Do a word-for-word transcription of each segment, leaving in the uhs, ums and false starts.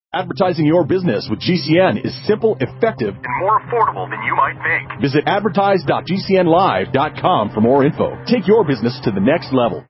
Advertising your business with G C N is simple, effective, and more affordable than you might think. Visit advertise dot g c n live dot com for more info. Take your business to the next level.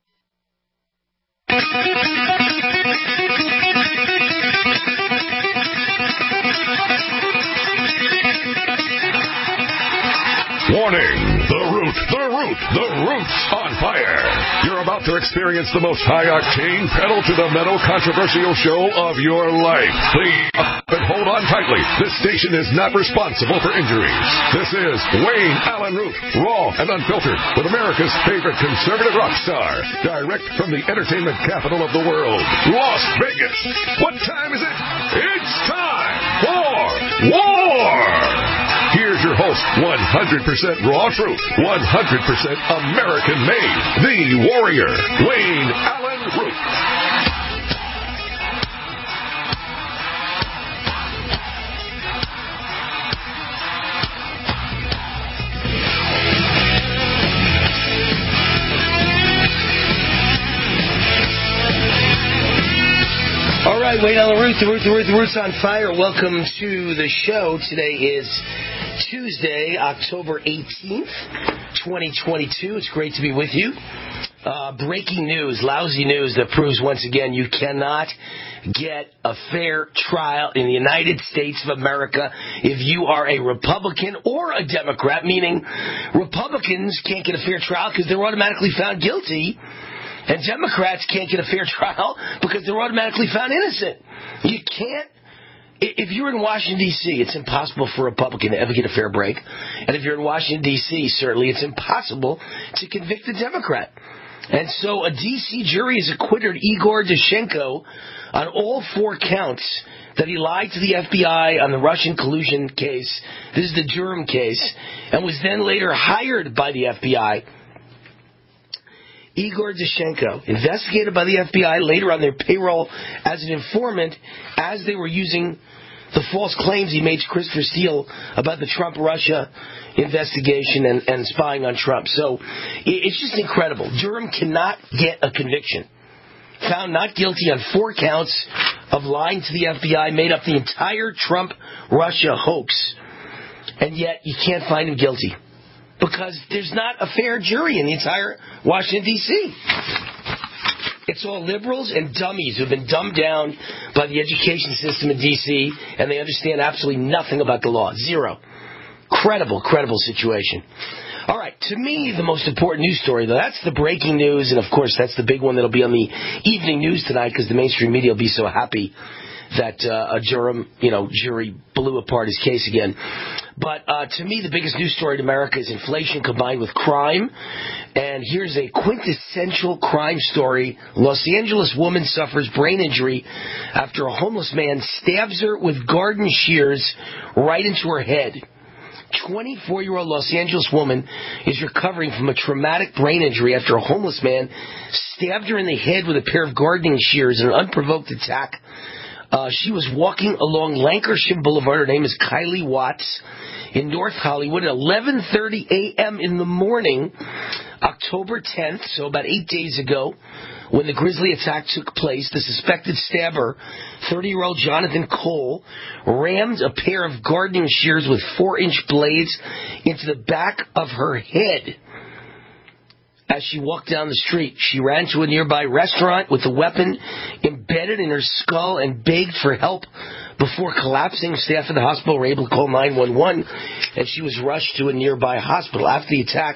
Warning! The Root, the Root, the Root's on fire. You're about to experience the most high-octane, pedal-to-the-metal controversial show of your life. Please, but hold on tightly. This station is not responsible for injuries. This is Wayne Allen Root, raw and unfiltered, with America's favorite conservative rock star. Direct from the entertainment capital of the world, Las Vegas. What time is it? It's time for war! Here's your host, one hundred percent raw truth, one hundred percent American-made, the warrior, Wayne Allen Root. All right, Wayne Allen Root, the Root, the Root, the Root's on fire. Welcome to the show. Today is Tuesday, October eighteenth, twenty twenty-two. It's great to be with you. Uh, breaking news, lousy news that proves once again you cannot get a fair trial in the United States of America if you are a Republican or a Democrat, meaning Republicans can't get a fair trial because they're automatically found guilty, and Democrats can't get a fair trial because they're automatically found innocent. You can't. If you're in Washington, D C, it's impossible for a Republican to ever get a fair break. And if you're in Washington, D C, certainly it's impossible to convict a Democrat. And so a D C jury has acquitted Igor Danchenko on all four counts that he lied to the F B I on the Russian collusion case. This is the Durham case. And was then later hired by the F B I. Igor Danchenko, investigated by the F B I, later on their payroll as an informant as they were using the false claims he made to Christopher Steele about the Trump-Russia investigation and, and spying on Trump. So it's just incredible. Durham cannot get a conviction. Found not guilty on four counts of lying to the F B I, made up the entire Trump-Russia hoax, and yet you can't find him guilty. Because there's not a fair jury in the entire Washington, D C It's all liberals and dummies who've been dumbed down by the education system in D C, and they understand absolutely nothing about the law. Zero. Credible, credible situation. All right, to me, the most important news story, though, that's the breaking news, and, of course, that's the big one that'll be on the evening news tonight because the mainstream media will be so happy that uh, a Durham, you know, jury blew apart his case again. But uh, to me, the biggest news story in America is inflation combined with crime. And here's a quintessential crime story. Los Angeles woman suffers brain injury after a homeless man stabs her with garden shears right into her head. twenty-four-year-old Los Angeles woman is recovering from a traumatic brain injury after a homeless man stabbed her in the head with a pair of gardening shears in an unprovoked attack. Uh, she was walking along Lancashire Boulevard. Her name is Kylie Watts in North Hollywood at eleven thirty a.m. in the morning, October tenth, so about eight days ago, when the grisly attack took place. The suspected stabber, thirty-year-old Jonathan Cole, rammed a pair of gardening shears with four-inch blades into the back of her head. As she walked down the street, she ran to a nearby restaurant with the weapon embedded in her skull and begged for help before collapsing. Staff at the hospital were able to call nine one one, and she was rushed to a nearby hospital. After the attack,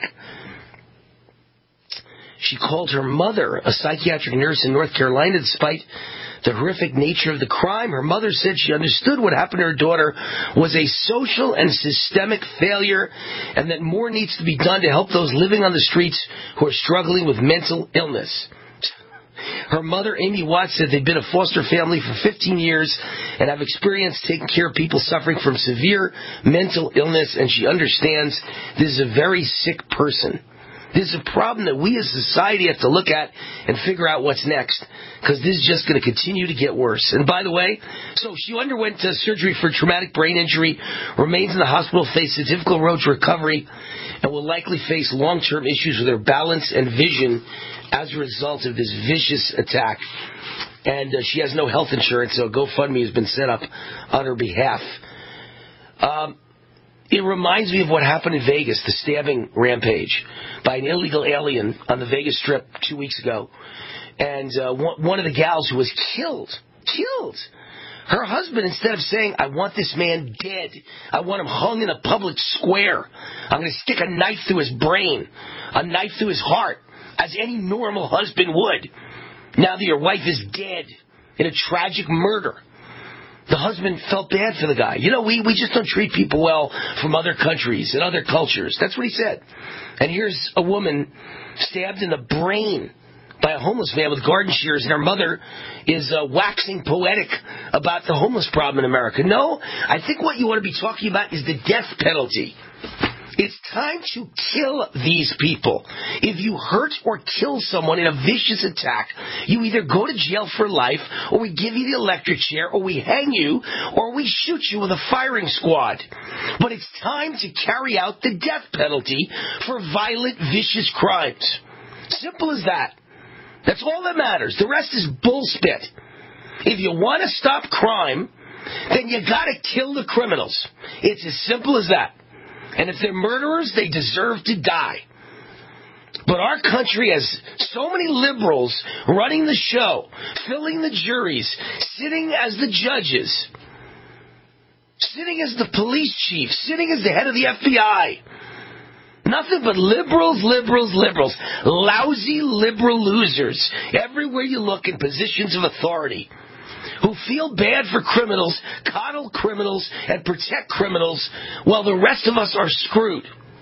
she called her mother, a psychiatric nurse in North Carolina. Despite the horrific nature of the crime, her mother said she understood what happened to her daughter was a social and systemic failure and that more needs to be done to help those living on the streets who are struggling with mental illness. Her mother, Amy Watts, said they've been a foster family for fifteen years and have experience taking care of people suffering from severe mental illness, and she understands this is a very sick person. This is a problem that we as a society have to look at and figure out what's next, because this is just going to continue to get worse. And by the way, so she underwent uh, surgery for traumatic brain injury, remains in the hospital, faces a difficult road to recovery, and will likely face long-term issues with her balance and vision as a result of this vicious attack. and uh, she has no health insurance, so GoFundMe has been set up on her behalf. Um, it reminds me of what happened in Vegas, the stabbing rampage by an illegal alien on the Vegas Strip two weeks ago. And uh, one of the gals who was killed, killed, her husband, instead of saying, I want this man dead, I want him hung in a public square, I'm going to stick a knife through his brain, a knife through his heart, as any normal husband would. Now that your wife is dead in a tragic murder, the husband felt bad for the guy. You know, we, we just don't treat people well from other countries and other cultures. That's what he said. And here's a woman stabbed in the brain by a homeless man with garden shears, and her mother is uh, waxing poetic about the homeless problem in America. No, I think what you want to be talking about is the death penalty. It's time to kill these people. If you hurt or kill someone in a vicious attack, you either go to jail for life, or we give you the electric chair, or we hang you, or we shoot you with a firing squad. But it's time to carry out the death penalty for violent, vicious crimes. Simple as that. That's all that matters. The rest is bullspit. If you want to stop crime, then you got to kill the criminals. It's as simple as that. And if they're murderers, they deserve to die. But our country has so many liberals running the show, filling the juries, sitting as the judges, sitting as the police chief, sitting as the head of the F B I. Nothing but liberals, liberals, liberals. Lousy liberal losers everywhere you look in positions of authority, who feel bad for criminals, coddle criminals, and protect criminals while the rest of us are screwed.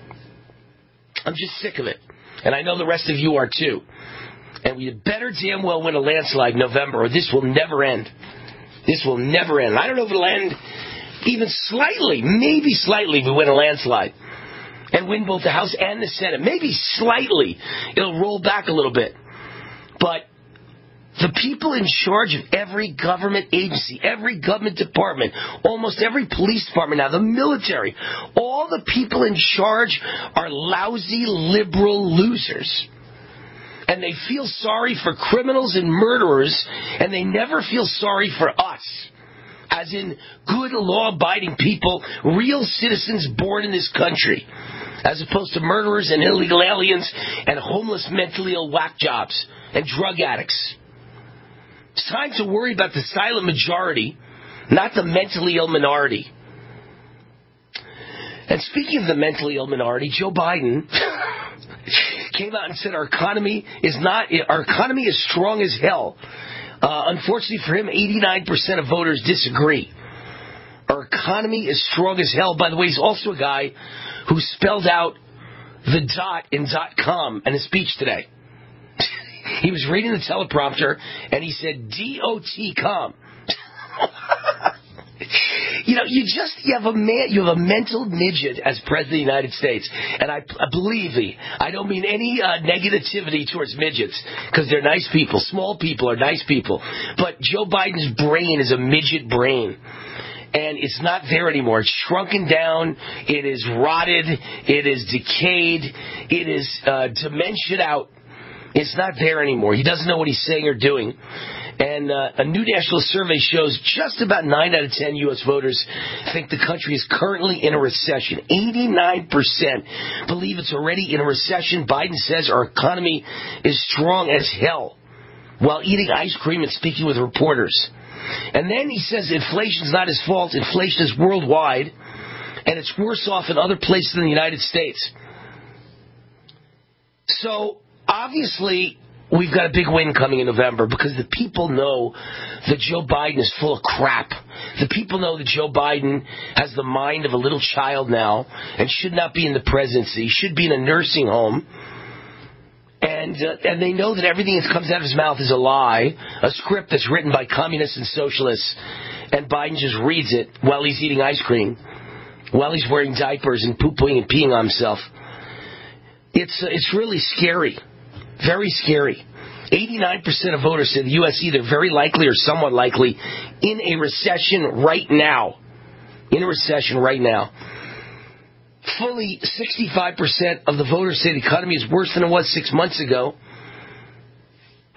I'm just sick of it. And I know the rest of you are too. And we better damn well win a landslide in November, or this will never end. This will never end. I don't know if it'll end even slightly, maybe slightly if we win a landslide and win both the House and the Senate. Maybe slightly. It'll roll back a little bit. But the people in charge of every government agency, every government department, almost every police department now, the military, all the people in charge are lousy liberal losers. And they feel sorry for criminals and murderers, and they never feel sorry for us, as in good, law-abiding people, real citizens born in this country, as opposed to murderers and illegal aliens and homeless, mentally ill whack jobs and drug addicts. It's time to worry about the silent majority, not the mentally ill minority. And speaking of the mentally ill minority, Joe Biden came out and said our economy is not, our economy is strong as hell. Uh, unfortunately for him, eighty-nine percent of voters disagree. Our economy is strong as hell. By the way, he's also a guy who spelled out the dot in dot com in his speech today. He was reading the teleprompter, and he said D O T com. You know, you just, you have a man, you have a mental midget as President of the United States. And I, I believe me, I don't mean any uh, negativity towards midgets, because they're nice people. Small people are nice people. But Joe Biden's brain is a midget brain. And it's not there anymore. It's shrunken down. It is rotted. It is decayed. It is uh, dementiaed out. It's not there anymore. He doesn't know what he's saying or doing. And uh, a new national survey shows just about nine out of ten U S voters think the country is currently in a recession. eighty-nine percent believe it's already in a recession. Biden says our economy is strong as hell while eating ice cream and speaking with reporters. And then he says inflation's not his fault. Inflation is worldwide, and it's worse off in other places than the United States. So, obviously, we've got a big win coming in November because the people know that Joe Biden is full of crap. The people know that Joe Biden has the mind of a little child now and should not be in the presidency, should be in a nursing home. And uh, and they know that everything that comes out of his mouth is a lie, a script that's written by communists and socialists, and Biden just reads it while he's eating ice cream, while he's wearing diapers and poo-pooing and peeing on himself. It's uh, it's really scary, very scary. eighty-nine percent of voters say the U S either very likely or somewhat likely in a recession right now. In a recession right now. Fully sixty-five percent of the voters say the economy is worse than it was six months ago.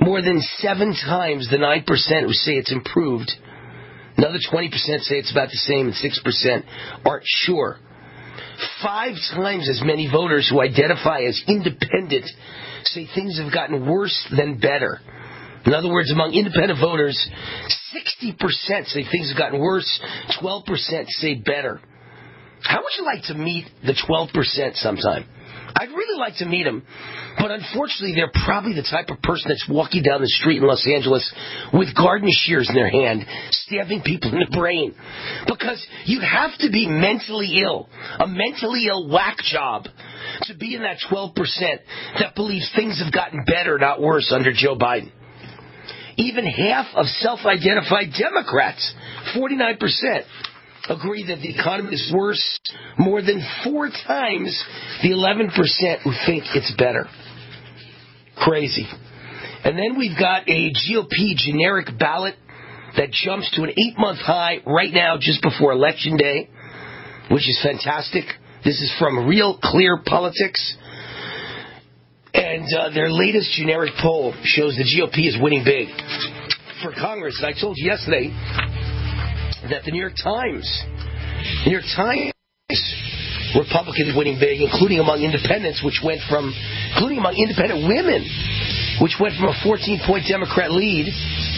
More than seven times the nine percent who say it's improved. Another twenty percent say it's about the same, and six percent aren't sure. Five times as many voters who identify as independent say things have gotten worse than better. In other words, among independent voters, sixty percent say things have gotten worse, twelve percent say better. How would you like to meet the twelve percent sometime? I'd really like to meet them, but unfortunately they're probably the type of person that's walking down the street in Los Angeles with garden shears in their hand, stabbing people in the brain. Because you have to be mentally ill, a mentally ill whack job, to be in that twelve percent that believes things have gotten better, not worse, under Joe Biden. Even half of self-identified Democrats, forty-nine percent, agree that the economy is worse, more than four times the eleven percent who think it's better. Crazy. And then we've got a G O P generic ballot that jumps to an eight-month high right now just before Election Day, which is fantastic. This is from Real Clear Politics. And uh, their latest generic poll shows the G O P is winning big for Congress. And I told you yesterday that the New York Times, New York Times, Republicans winning big, including among independents, which went from, including among independent women, which went from a fourteen-point Democrat lead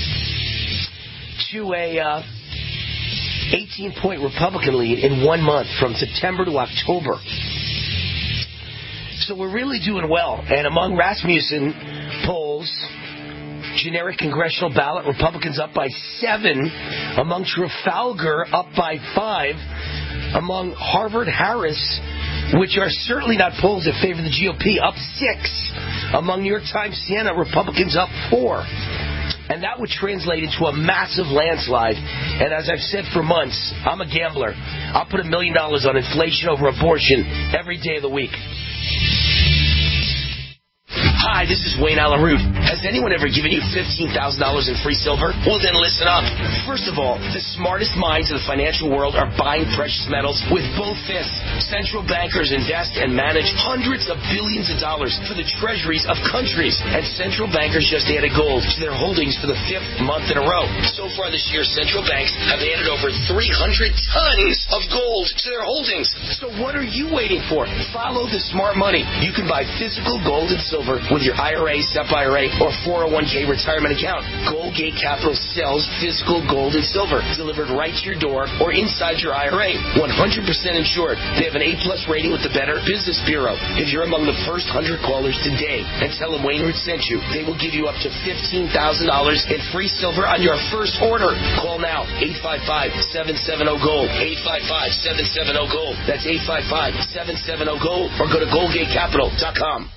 to a uh, eighteen-point Republican lead in one month, from September to October. So we're really doing well. And among Rasmussen polls, generic congressional ballot, Republicans up by seven. Among Trafalgar, up by five. Among Harvard-Harris, which are certainly not polls that favor the G O P, up six. Among New York Times, Siena, Republicans up four. And that would translate into a massive landslide. And as I've said for months, I'm a gambler. I'll put a million dollars on inflation over abortion every day of the week. Hi, this is Wayne Allyn Root. Has anyone ever given you fifteen thousand dollars in free silver? Well, then listen up. First of all, the smartest minds of the financial world are buying precious metals with both fists. Central bankers invest and manage hundreds of billions of dollars for the treasuries of countries. And central bankers just added gold to their holdings for the fifth month in a row. So far this year, central banks have added over three hundred tons of gold to their holdings. So what are you waiting for? Follow the smart money. You can buy physical gold and silver with your I R A, S E P I R A, or four oh one k retirement account. Goldgate Capital sells physical gold and silver delivered right to your door or inside your I R A. one hundred percent insured. They have an A-plus rating with the Better Business Bureau. If you're among the first one hundred callers today and tell them Wayne Root sent you, they will give you up to fifteen thousand dollars in free silver on your first order. Call now, eight five five, seven seven zero, GOLD, eight five five, seven seven zero, GOLD. That's eight five five, seven seven zero, GOLD, or go to goldgate capital dot com.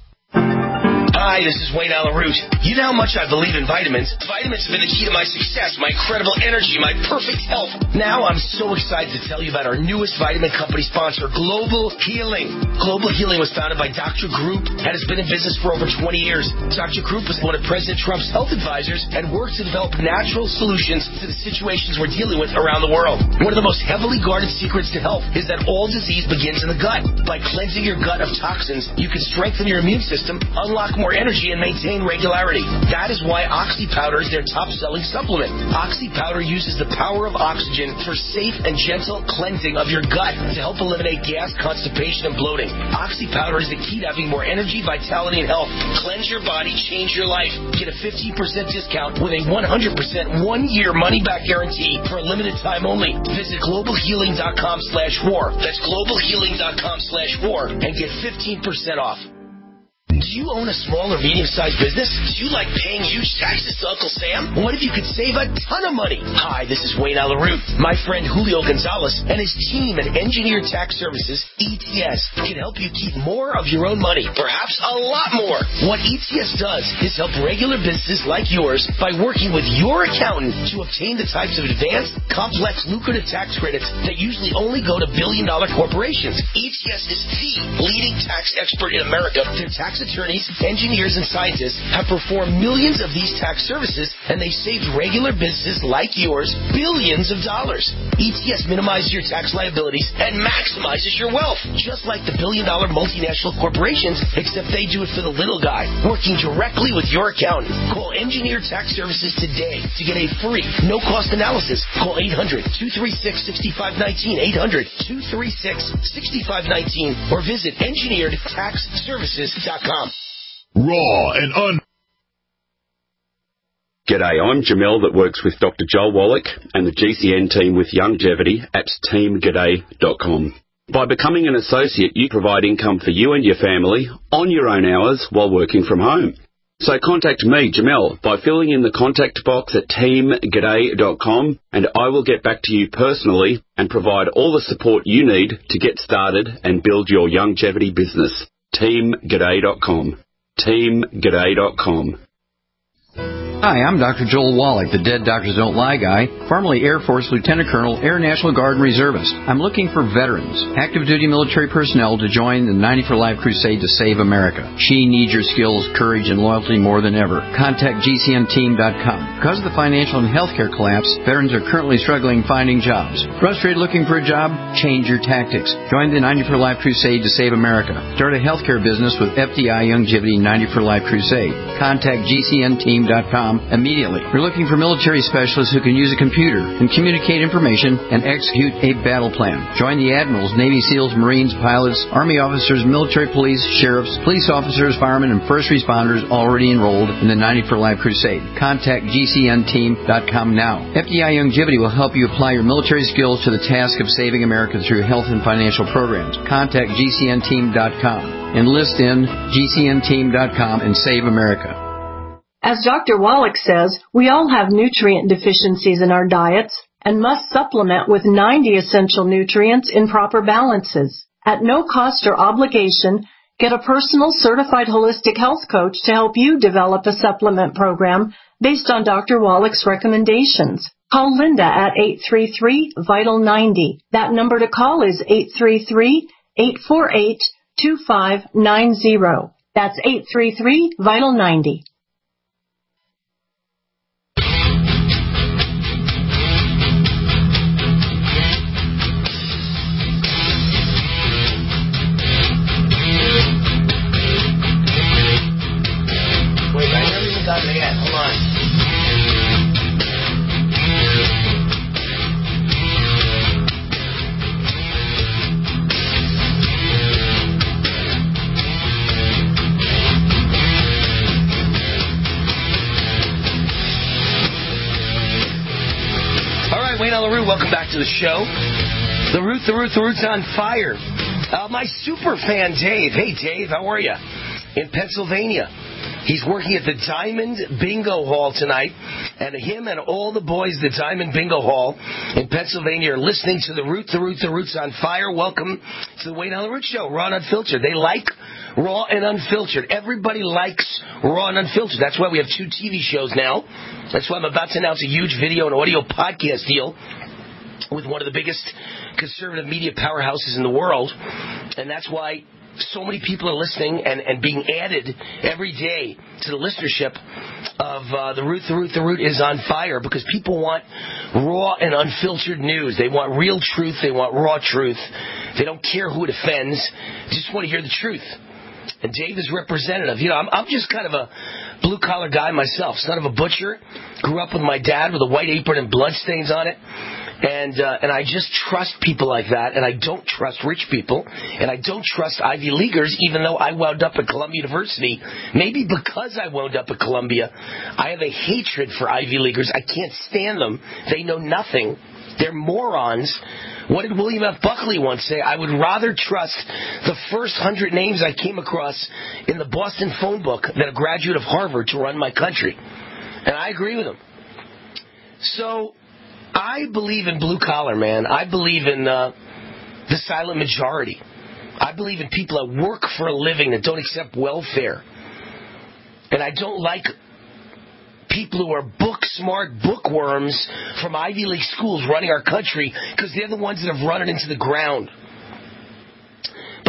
Hi, this is Wayne Allyn Root. You know how much I believe in vitamins. Vitamins have been the key to my success, my incredible energy, my perfect health. Now I'm so excited to tell you about our newest vitamin company sponsor, Global Healing. Global Healing was founded by Doctor Group and has been in business for over twenty years. Doctor Group was one of President Trump's health advisors and works to develop natural solutions to the situations we're dealing with around the world. One of the most heavily guarded secrets to health is that all disease begins in the gut. By cleansing your gut of toxins, you can strengthen your immune system, unlock more energy, and maintain regularity. That is why Oxy Powder is their top-selling supplement. Oxy Powder uses the power of oxygen for safe and gentle cleansing of your gut to help eliminate gas, constipation, and bloating. Oxy Powder is the key to having more energy, vitality, and health. Cleanse your body, change your life. Get a fifteen percent discount with a one hundred percent one-year money-back guarantee for a limited time only. Visit global healing dot com slash war. That's global healing dot com slash war and get fifteen percent off. Do you own a small or medium-sized business? Do you like paying huge taxes to Uncle Sam? What if you could save a ton of money? Hi, this is Wayne Allyn Root. My friend Julio Gonzalez and his team at Engineered Tax Services, E T S, can help you keep more of your own money, perhaps a lot more. What E T S does is help regular businesses like yours by working with your accountant to obtain the types of advanced, complex, lucrative tax credits that usually only go to billion-dollar corporations. E T S is the leading tax expert in America. Their tax attorney attorneys, engineers, and scientists have performed millions of these tax services, and they've saved regular businesses like yours billions of dollars. E T S minimizes your tax liabilities and maximizes your wealth, just like the billion-dollar multinational corporations, except they do it for the little guy, working directly with your accountant. Call Engineered Tax Services today to get a free, no-cost analysis. Call eight hundred, two three six, six five one nine, eight hundred, two three six, six five one nine, or visit engineered tax services dot com. Raw and un... G'day, I'm Jamel that works with Doctor Joel Wallach and the G C N team with Longevity at team g'day dot com. By becoming an associate, you provide income for you and your family on your own hours while working from home. So contact me, Jamel, by filling in the contact box at team g'day dot com, and I will get back to you personally and provide all the support you need to get started and build your longevity business. team g'day dot com. team g'day dot com. Hi, I'm Doctor Joel Wallach, the Dead Doctors Don't Lie guy, formerly Air Force Lieutenant Colonel, Air National Guard and Reservist. I'm looking for veterans, active duty military personnel to join the ninety for Life crusade to save America. She needs your skills, courage, and loyalty more than ever. Contact G C N team dot com. Because of the financial and healthcare collapse, veterans are currently struggling finding jobs. Frustrated looking for a job? Change your tactics. Join the ninety for Life crusade to save America. Start a healthcare business with F D I Longevity ninety for Life crusade. Contact G C N team dot com immediately. We're looking for military specialists who can use a computer and communicate information and execute a battle plan. Join the admirals, Navy SEALs, Marines, pilots, Army officers, military police, sheriffs, police officers, firemen, and first responders already enrolled in the ninety for Life crusade. Contact G C N team dot com now. F D I Longevity will help you apply your military skills to the task of saving America through health and financial programs. Contact G C N team dot com. Enlist in G C N team dot com and save America. As Doctor Wallach says, we all have nutrient deficiencies in our diets and must supplement with ninety essential nutrients in proper balances. At no cost or obligation, get a personal certified holistic health coach to help you develop a supplement program based on Doctor Wallach's recommendations. Call Linda at eight three three, vital ninety. That number to call is eight three three, eight four eight, two five nine zero. That's eight three three, vital ninety. Welcome back to the show. The Root, the Root, the Root's on fire. Uh, my super fan, Dave. Hey, Dave, how are you? In Pennsylvania. He's working at the Diamond Bingo Hall tonight. And him and all the boys at the Diamond Bingo Hall in Pennsylvania are listening to the Root, the Root, the Root's on fire. Welcome to the Wayne Allen Root Show, Raw and Unfiltered. They like Raw and Unfiltered. Everybody likes Raw and Unfiltered. That's why we have two T V shows now. That's why I'm about to announce a huge video and audio podcast deal with one of the biggest conservative media powerhouses in the world. And that's why so many people are listening and, and being added every day to the listenership of uh, The Root, The Root, The Root is on fire, because people want raw and unfiltered news. They want real truth. They want raw truth. They don't care who it offends. They just want to hear the truth. And Dave is representative. You know, I'm, I'm just kind of a blue-collar guy myself, son of a butcher. Grew up with my dad with a white apron and bloodstains on it. And uh, and I just trust people like that, and I don't trust rich people, and I don't trust Ivy Leaguers, even though I wound up at Columbia University. Maybe because I wound up at Columbia, I have a hatred for Ivy Leaguers. I can't stand them. They know nothing. They're morons. What did William F. Buckley once say? I would rather trust the first hundred names I came across in the Boston phone book than a graduate of Harvard to run my country. And I agree with him. So I believe in blue collar, man. I believe in uh, the silent majority. I believe in people that work for a living, that don't accept welfare. And I don't like people who are book-smart bookworms from Ivy League schools running our country, because they're the ones that have run it into the ground.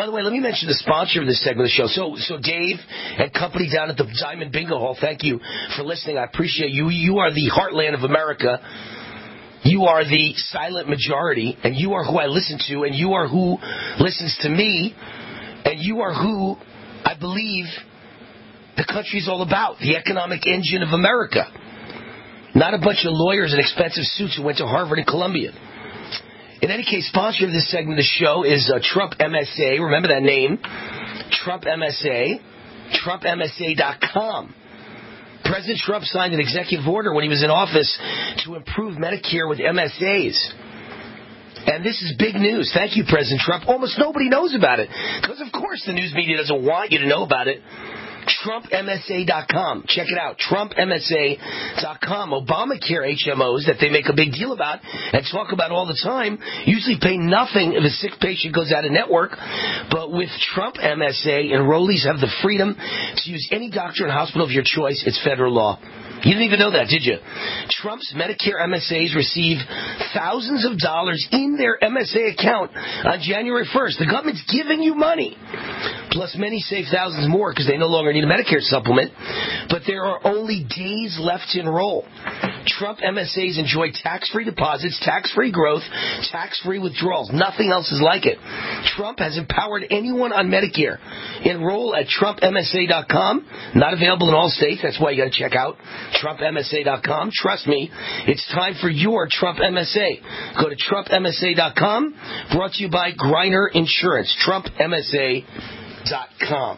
By the way, let me mention the sponsor of this segment of the show. So, so Dave and company down at the Diamond Bingo Hall, thank you for listening. I appreciate you. You are the heartland of America. You are the silent majority, and you are who I listen to, and you are who listens to me, and you are who I believe the country's all about, the economic engine of America. Not a bunch of lawyers in expensive suits who went to Harvard and Columbia. In any case, sponsor of this segment of the show is uh, Trump M S A. Remember that name? Trump M S A. Trump M S A dot com. President Trump signed an executive order when he was in office to improve Medicare with M S As. And this is big news. Thank you, President Trump. Almost nobody knows about it. Because, of course, the news media doesn't want you to know about it. Trump M S A dot com. Check it out. Trump M S A dot com. Obamacare H M Os that they make a big deal about and talk about all the time usually pay nothing if a sick patient goes out of network. But with Trump M S A, enrollees have the freedom to use any doctor and hospital of your choice. It's federal law. You didn't even know that, did you? Trump's Medicare M S As receive thousands of dollars in their M S A account on January first. The government's giving you money. Plus, many save thousands more because they no longer need a Medicare supplement. But there are only days left to enroll. Trump M S As enjoy tax-free deposits, tax-free growth, tax-free withdrawals. Nothing else is like it. Trump has empowered anyone on Medicare. Enroll at Trump M S A dot com. Not available in all states. That's why you got to check out Trump M S A dot com. Trust me, it's time for your Trump M S A. Go to Trump M S A dot com. Brought to you by Griner Insurance. Trump M S A dot com.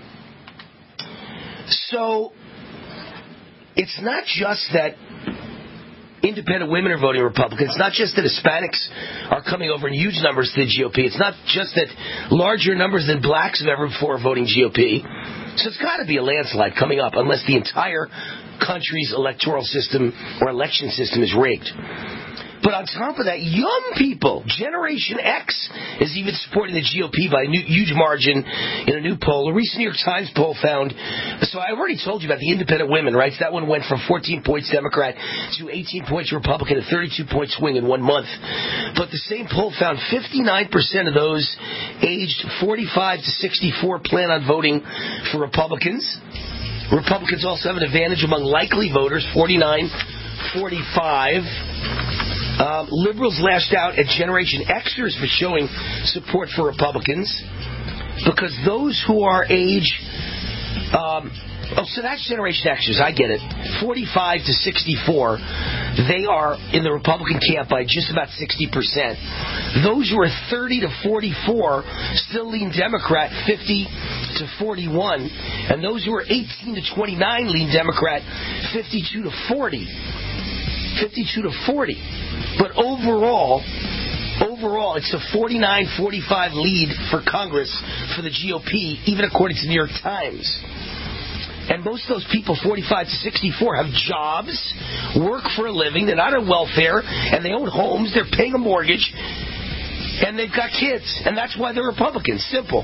So, it's not just that independent women are voting Republican. It's not just that Hispanics are coming over in huge numbers to the G O P. It's not just that larger numbers than blacks have ever before are voting G O P. So it's got to be a landslide coming up unless the entire country's electoral system or election system is rigged. But on top of that, young people, Generation X, is even supporting the G O P by a new, huge margin in a new poll. A recent New York Times poll found, so I already told you about the independent women, right? So that one went from fourteen points Democrat to eighteen points Republican, a thirty-two point swing in one month. But the same poll found fifty-nine percent of those aged forty-five to sixty-four plan on voting for Republicans. Republicans also have an advantage among likely voters, forty-nine forty-five. Um, liberals lashed out at Generation Xers for showing support for Republicans because those who are age... Um, oh, so that's Generation Xers. I get it. forty-five to sixty-four, they are in the Republican camp by just about sixty percent. Those who are thirty to forty-four still lean Democrat, fifty to forty-one. And those who are eighteen to twenty-nine lean Democrat, fifty-two to forty. fifty-two to forty. But overall, overall, it's a forty-nine forty-five lead for Congress for the G O P, even according to the New York Times. And most of those people, forty-five to sixty-four, have jobs, work for a living, they're not on welfare, and they own homes, they're paying a mortgage, and they've got kids. And that's why they're Republicans. Simple.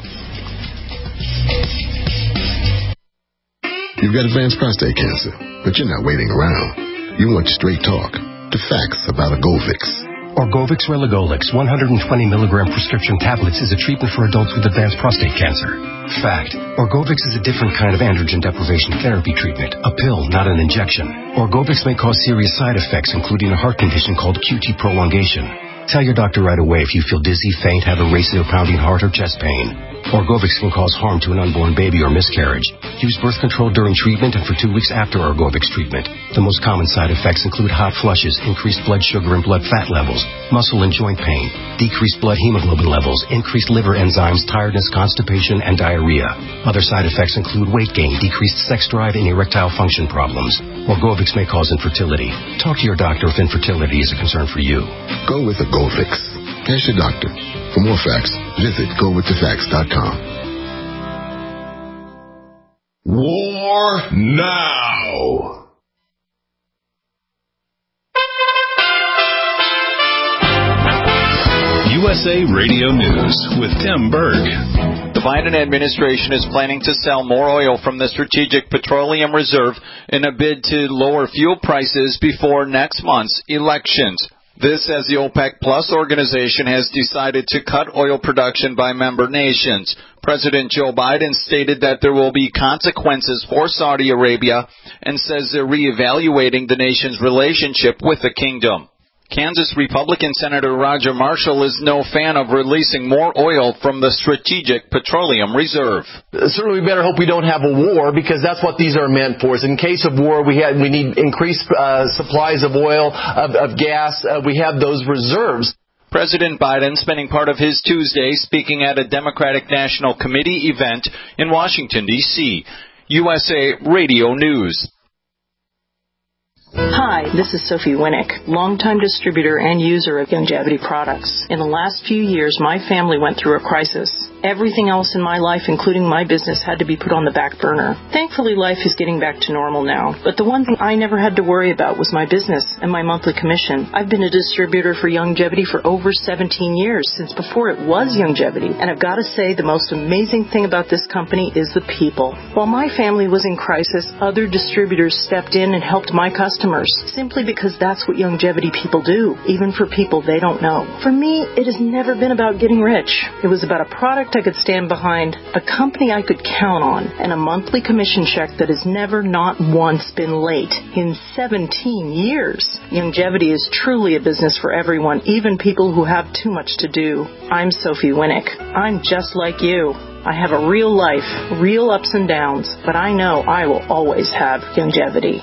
You've got advanced prostate cancer, but you're not waiting around. You want straight talk. The facts about Orgovix. Orgovix Relagolix one hundred twenty milligram prescription tablets is a treatment for adults with advanced prostate cancer. Fact. Orgovix is a different kind of androgen deprivation therapy treatment. A pill, not an injection. Orgovix may cause serious side effects, including a heart condition called Q T prolongation. Tell your doctor right away if you feel dizzy, faint, have a racing or pounding heart, or chest pain. Orgovix can cause harm to an unborn baby or miscarriage. Use birth control during treatment and for two weeks after Orgovix treatment. The most common side effects include hot flushes, increased blood sugar and blood fat levels, muscle and joint pain, decreased blood hemoglobin levels, increased liver enzymes, tiredness, constipation, and diarrhea. Other side effects include weight gain, decreased sex drive, and erectile function problems. Orgovix may cause infertility. Talk to your doctor if infertility is a concern for you. Go with Orgovix. Ask your doctor. For more facts, visit go with the facts dot com. War now. U S A Radio News with Tim Berg. The Biden administration is planning to sell more oil from the Strategic Petroleum Reserve in a bid to lower fuel prices before next month's elections. This as the OPEC Plus organization has decided to cut oil production by member nations. President Joe Biden stated that there will be consequences for Saudi Arabia and says they're reevaluating the nation's relationship with the kingdom. Kansas Republican Senator Roger Marshall is no fan of releasing more oil from the Strategic Petroleum Reserve. Certainly we better hope we don't have a war, because that's what these are meant for. In case of war, we, have, we need increased uh, supplies of oil, of, of gas. Uh, we have those reserves. President Biden spending part of his Tuesday speaking at a Democratic National Committee event in Washington, D C U S A Radio News. Hi, this is Sophie Winnick, longtime distributor and user of Youngevity products. In the last few years, my family went through a crisis. Everything else in my life, including my business, had to be put on the back burner. Thankfully, life is getting back to normal now. But the one thing I never had to worry about was my business and my monthly commission. I've been a distributor for Youngevity for over seventeen years, since before it was Youngevity. And I've got to say, the most amazing thing about this company is the people. While my family was in crisis, other distributors stepped in and helped my customers, simply because that's what Youngevity people do, even for people they don't know. For me, it has never been about getting rich. It was about a product I could stand behind, a company I could count on, and a monthly commission check that has never, not once, been late in seventeen years. Youngevity is truly a business for everyone, even people who have too much to do. I'm Sophie Winnick. I'm just like you. I have a real life, real ups and downs, but I know I will always have Youngevity.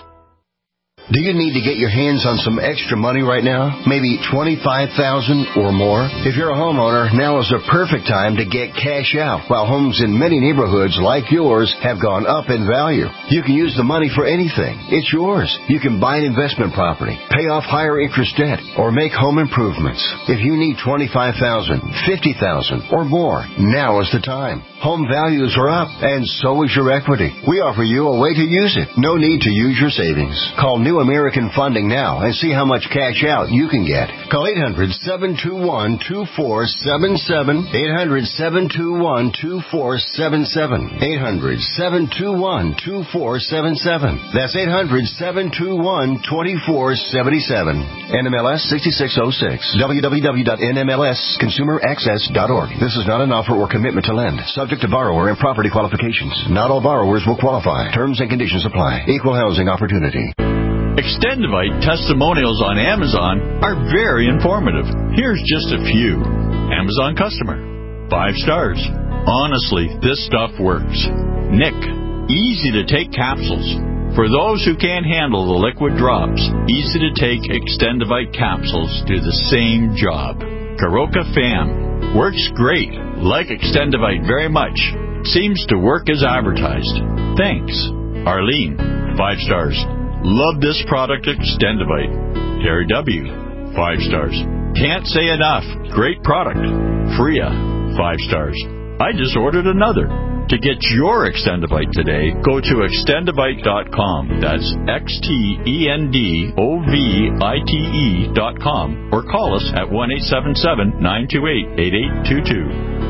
Do you need to get your hands on some extra money right now? Maybe twenty-five thousand dollars or more? If you're a homeowner, now is the perfect time to get cash out, while homes in many neighborhoods like yours have gone up in value. You can use the money for anything. It's yours. You can buy an investment property, pay off higher interest debt, or make home improvements. If you need twenty-five thousand dollars, fifty thousand dollars, or more, now is the time. Home values are up, and so is your equity. We offer you a way to use it. No need to use your savings. Call New American Funding now and see how much cash out you can get. Call eight hundred, seven two one, two four seven seven, eight hundred, seven two one, two four seven seven, eight hundred, seven two one, two four seven seven. That's eight hundred, seven two one, two four seven seven. N M L S sixty-six oh six. w w w dot n m l s consumer access dot org. This is not an offer or commitment to lend. Subject to borrower and property qualifications. Not all borrowers will qualify. Terms and conditions apply. Equal housing opportunity. Extendivite testimonials on Amazon are very informative. Here's just a few. Amazon customer. Five stars. Honestly, this stuff works. Nick. Easy to take capsules. For those who can't handle the liquid drops, easy to take Extendivite capsules do the same job. Karoka Fam. Works great. Like Extendivite very much. Seems to work as advertised. Thanks. Arlene. Five stars. Love this product, Extendivite. Terry W. Five stars. Can't say enough. Great product. Freya. Five stars. I just ordered another. To get your Extendivite today, go to extendivite dot com. That's X T E N D O V I T E dot com. Or call us at one eight seven seven, nine two eight, eight eight two two.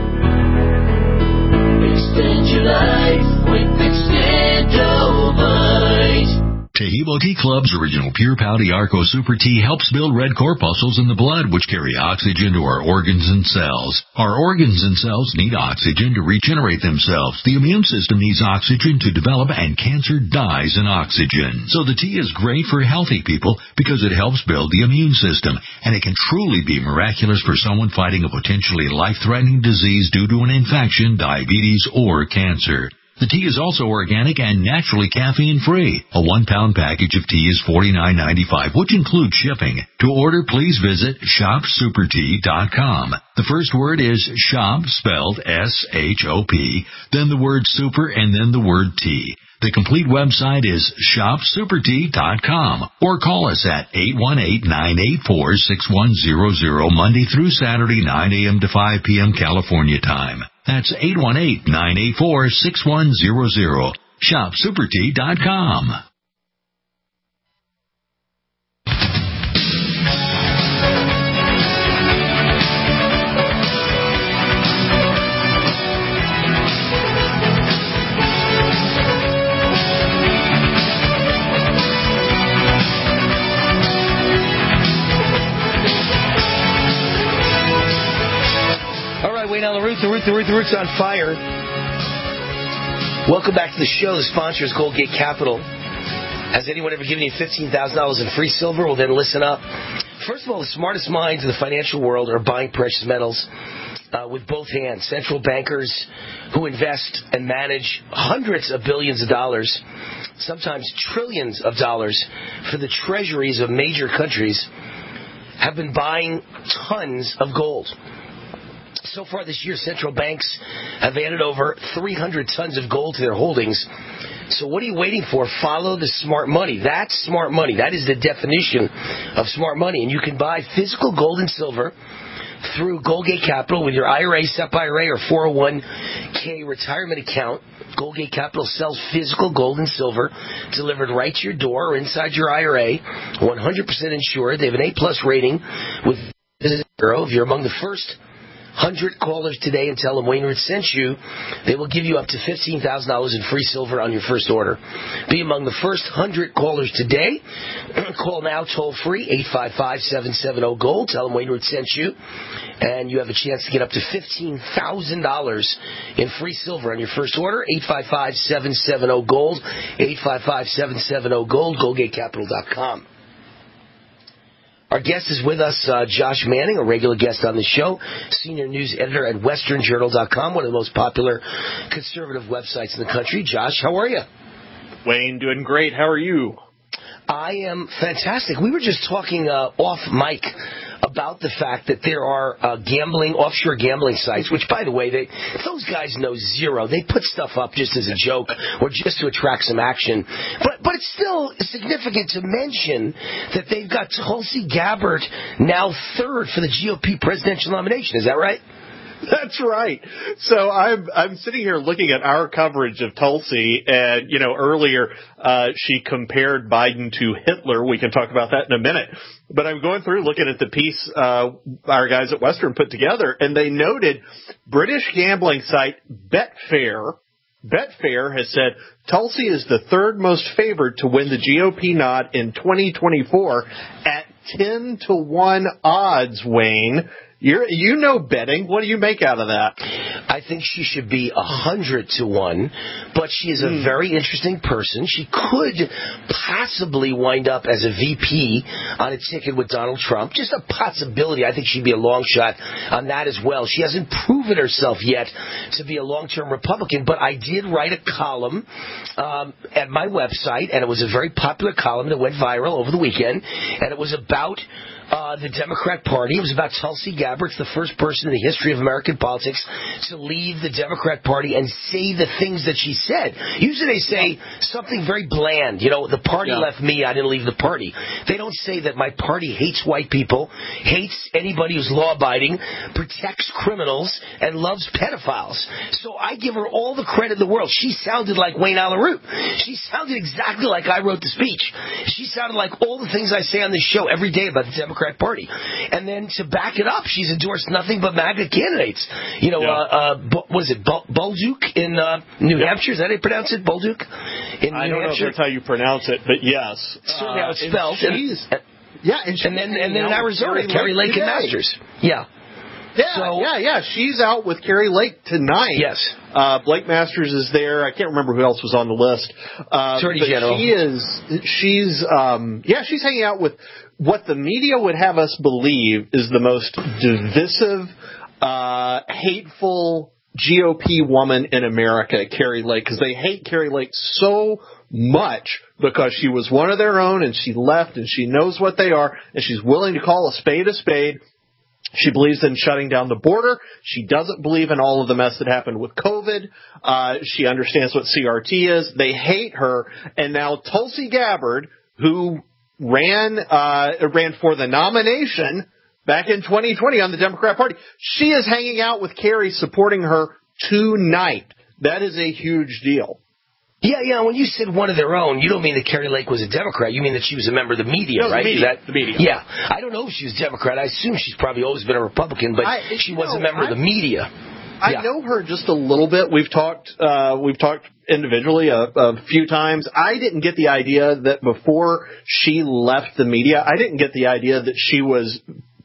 Extend your life with Extendivite. Tehebo Tea Club's original Pure Pouty Arco Super Tea helps build red corpuscles in the blood, which carry oxygen to our organs and cells. Our organs and cells need oxygen to regenerate themselves. The immune system needs oxygen to develop, and cancer dies in oxygen. So the tea is great for healthy people because it helps build the immune system, and it can truly be miraculous for someone fighting a potentially life-threatening disease due to an infection, diabetes, or cancer. The tea is also organic and naturally caffeine-free. A one-pound package of tea is forty-nine ninety-five, which includes shipping. To order, please visit shop super tea dot com. The first word is shop, spelled S H O P, then the word super, and then the word tea. The complete website is shop super tea dot com, or call us at eight one eight, nine eight four, six one zero zero Monday through Saturday, nine a.m. to five p.m. California time. That's eight one eight, nine eight four, six one zero zero. shop super tea dot com. the Root, the Root, the Root's on fire. Welcome back to the show. The sponsor is Goldgate Capital. Has anyone ever given you fifteen thousand dollars in free silver? Well, then listen up. First of all, the smartest minds in the financial world are buying precious metals uh, with both hands. Central bankers who invest and manage hundreds of billions of dollars, sometimes trillions of dollars, for the treasuries of major countries, have been buying tons of gold. So far this year, central banks have added over three hundred tons of gold to their holdings. So what are you waiting for? Follow the smart money. That's smart money. That is the definition of smart money. And you can buy physical gold and silver through Goldgate Capital with your I R A, S E P I R A, or four oh one k retirement account. Goldgate Capital sells physical gold and silver delivered right to your door or inside your I R A, one hundred percent insured. They have an A-plus rating with Bureau. If you're among the first one hundred callers today and tell them Wayne Root sent you, they will give you up to fifteen thousand dollars in free silver on your first order. Be among the first one hundred callers today. Call now toll-free, eight five five, seven seven zero, GOLD. Tell them Wayne Root sent you, and you have a chance to get up to fifteen thousand dollars in free silver on your first order. eight five five, seven seven zero, GOLD, eight five five, seven seven zero, GOLD, goldgate capital dot com. Our guest is with us, uh, Josh Manning, a regular guest on the show, senior news editor at western journal dot com, one of the most popular conservative websites in the country. Josh, how are you? Wayne, doing great. How are you? I am fantastic. We were just talking uh, off mic about the fact that there are uh, gambling, offshore gambling sites, which, by the way, they those guys know zero. They put stuff up just as a joke or just to attract some action. But but it's still significant to mention that they've got Tulsi Gabbard now third for the G O P presidential nomination. Is that right? That's right. So I'm I'm sitting here looking at our coverage of Tulsi, and you know earlier uh, she compared Biden to Hitler. We can talk about that in a minute. But I'm going through looking at the piece uh, our guys at Western put together, and they noted British gambling site Betfair. Betfair has said Tulsi is the third most favored to win the G O P nod in twenty twenty-four at ten to one odds. Wayne. You're, you know betting. What do you make out of that? I think she should be a hundred to one, but she is a mm. very interesting person. She could possibly wind up as a V P on a ticket with Donald Trump. Just a possibility. I think she'd be a long shot on that as well. She hasn't proven herself yet to be a long-term Republican, but I did write a column um, at my website, and it was a very popular column that went viral over the weekend, and it was about Uh, the Democrat Party. It was about Tulsi Gabbard. It's the first person in the history of American politics to leave the Democrat Party and say the things that she said. Usually they say something very bland. You know, the party yeah. left me, I didn't leave the party. They don't say that my party hates white people, hates anybody who's law-abiding, protects criminals, and loves pedophiles. So I give her all the credit in the world. She sounded like Wayne Root. She sounded exactly like I wrote the speech. She sounded like all the things I say on this show every day about the Democrat Party. And then to back it up, she's endorsed nothing but MAGA candidates. You know, yeah. uh, uh, what was it, Bolduc in uh, New yeah. Hampshire? Is that how you pronounce it, Bolduc? In New I don't Hampshire? know if that's how you pronounce it, but yes. Certainly how it's uh, spelled. And she's, and, yeah, and, and then and then in Arizona, Carrie Lake and Masters. Yeah. Yeah, so, yeah, yeah. She's out with Carrie Lake tonight. Yes. Uh, Blake Masters is there. I can't remember who else was on the list. Uh, Attorney but General. She is, she's, um, yeah, she's hanging out with what the media would have us believe is the most divisive, uh, hateful G O P woman in America, Carrie Lake, because they hate Carrie Lake so much because she was one of their own and she left and she knows what they are and she's willing to call a spade a spade. She believes in shutting down the border. She doesn't believe in all of the mess that happened with COVID. Uh, she understands what C R T is. They hate her. And now Tulsi Gabbard, who ran uh, ran for the nomination back in twenty twenty on the Democrat Party, she is hanging out with Carrie, supporting her tonight. That is a huge deal. Yeah, yeah. When you said one of their own, you don't mean that Carrie Lake was a Democrat. You mean that she was a member of the media, no, right? The media. That, the media. Yeah. I don't know if she was a Democrat. I assume she's probably always been a Republican, but I, she was know, a member I, of the media. I yeah. know her just a little bit. We've talked. Uh, we've talked individually a, a few times. I didn't get the idea that before she left the media, I didn't get the idea that she was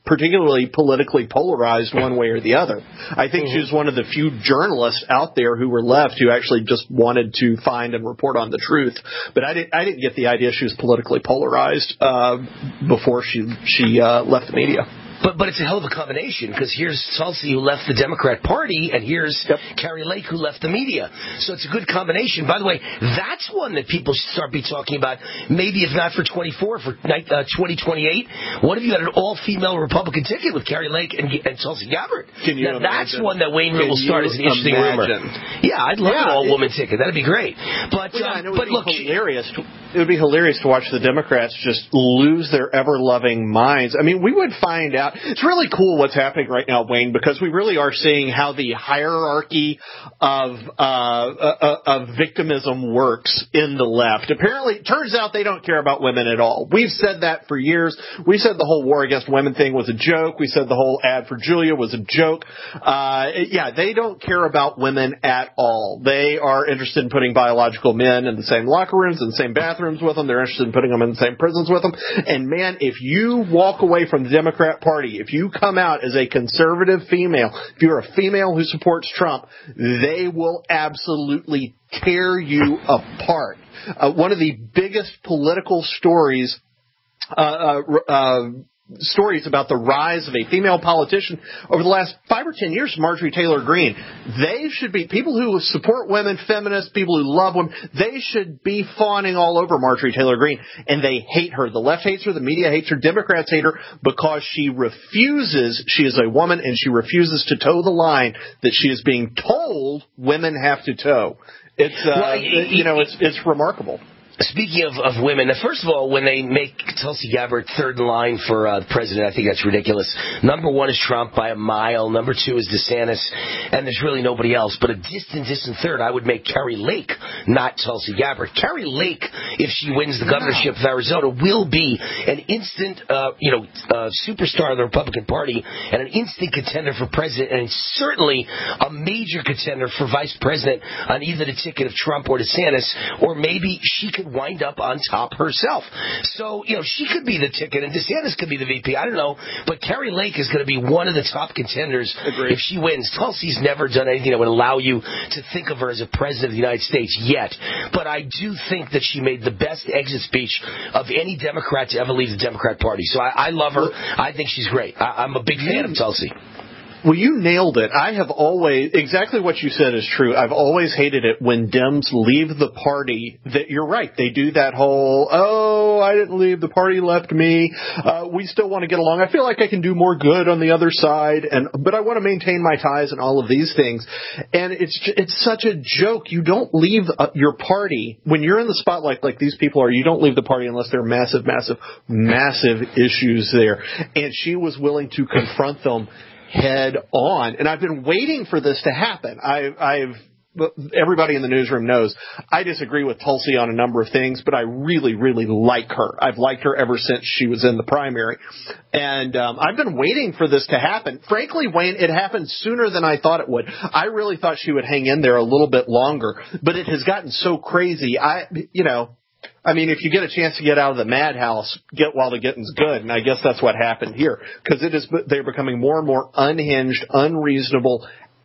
particularly politically polarized one way or the other. I think mm-hmm. she was one of the few journalists out there who were left who actually just wanted to find and report on the truth. But I didn't I didn't get the idea she was politically polarized uh, before she she uh, left the media. But but it's a hell of a combination, because here's Tulsi, who left the Democrat Party, and here's yep. Carrie Lake, who left the media. So it's a good combination. By the way, that's one that people should start be talking about, maybe if not for twenty-four, for uh, twenty twenty-eight. What if you had an all-female Republican ticket with Carrie Lake and, and Tulsi Gabbard? Can you now, that's imagine? one that Wayne Root will start as an interesting imagine? rumor. Yeah, I'd love yeah, an all-woman ticket. That'd be great. But, well, yeah, um, it but would be look, hilarious. To, it would be hilarious to watch the Democrats just lose their ever-loving minds. I mean, we would find out. It's really cool what's happening right now, Wayne, because we really are seeing how the hierarchy of uh, uh, of victimism works in the left. Apparently, it turns out they don't care about women at all. We've said that for years. We said the whole war against women thing was a joke. We said the whole ad for Julia was a joke. Uh, yeah, they don't care about women at all. They are interested in putting biological men in the same locker rooms, in the same bathrooms with them. They're interested in putting them in the same prisons with them. And man, if you walk away from the Democrat Party, if you come out as a conservative female, if you're a female who supports Trump, they will absolutely tear you apart. Uh, one of the biggest political stories uh, uh, uh stories about the rise of a female politician over the last five or ten years, Marjorie Taylor Greene. They should be, people who support women, feminists, people who love women, they should be fawning all over Marjorie Taylor Greene. And they hate her. The left hates her, the media hates her, Democrats hate her because she refuses, she is a woman, and she refuses to toe the line that she is being told women have to toe. It's, uh, well, you know, it's, it's remarkable. Speaking of, of women, first of all, when they make Tulsi Gabbard third in line for uh, president, I think that's ridiculous. Number one is Trump by a mile. Number two is DeSantis, and there's really nobody else. But a distant, distant third, I would make Carrie Lake, not Tulsi Gabbard. Carrie Lake, if she wins the governorship of Arizona, will be an instant, uh, you know, uh, superstar of the Republican Party and an instant contender for president, and certainly a major contender for vice president on either the ticket of Trump or DeSantis, or maybe she could wind up on top herself. So, you know, she could be the ticket, and DeSantis could be the V P. I don't know, but Carrie Lake is going to be one of the top contenders Agreed. If she wins. Tulsi's never done anything that would allow you to think of her as a president of the United States yet, but I do think that she made the best exit speech of any Democrat to ever leave the Democrat Party. So I, I love her. I think she's great. I, I'm a big fan of Tulsi. Well, you nailed it. I have always, exactly what you said is true. I've always hated it when Dems leave the party. That you're right. They do that whole, oh, I didn't leave, the party left me. Uh, we still want to get along. I feel like I can do more good on the other side, and but I want to maintain my ties and all of these things. And it's it's such a joke. You don't leave uh, your party when you're in the spotlight like these people are. You don't leave the party unless there are massive, massive, massive issues there. And she was willing to confront them head on. And I've been waiting for this to happen. I, I've, everybody in the newsroom knows I disagree with Tulsi on a number of things, but I really, really like her. I've liked her ever since she was in the primary. And um, I've been waiting for this to happen. Frankly, Wayne, it happened sooner than I thought it would. I really thought she would hang in there a little bit longer, but it has gotten so crazy. I, you know, I mean, if you get a chance to get out of the madhouse, get while the getting's good, and I guess that's what happened here, because it is they're becoming more and more unhinged, unreasonable,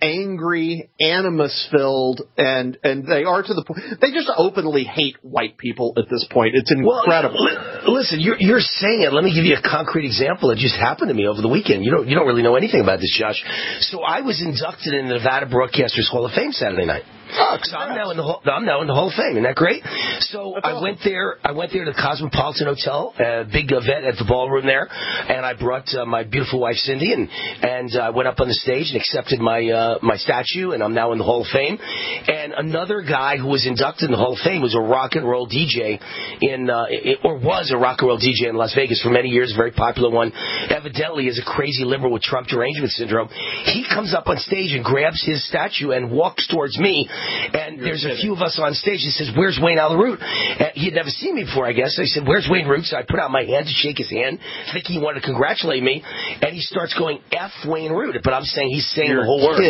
angry, animus-filled, and and they are to the point they just openly hate white people at this point. It's incredible. Well, li- listen, you're you're saying it. Let me give you a concrete example that just happened to me over the weekend. You don't you don't really know anything about this, Josh. So I was inducted in the Nevada Broadcasters Hall of Fame Saturday night. Oh, so I'm now in the Hall, I'm now in the Hall of Fame. Isn't that great? So That's I awesome. went there. I went there to the Cosmopolitan Hotel, a big event at the ballroom there, and I brought uh, my beautiful wife Cindy, and and I uh, went up on the stage and accepted my uh, my statue, and I'm now in the Hall of Fame. And another guy who was inducted in the Hall of Fame was a rock and roll D J in, uh, it, or was a rock and roll D J in Las Vegas for many years, a very popular one. Evidently, is a crazy liberal with Trump derangement syndrome. He comes up on stage and grabs his statue and walks towards me. And You're there's kidding. a few of us on stage. He says, "Where's Wayne Allyn Root?" And he had never seen me before, I guess. So he said, "Where's Wayne Root?" So I put out my hand to shake his hand, thinking he wanted to congratulate me. And he starts going, F Wayne Root. But I'm saying he's saying You're the whole word. Kidding.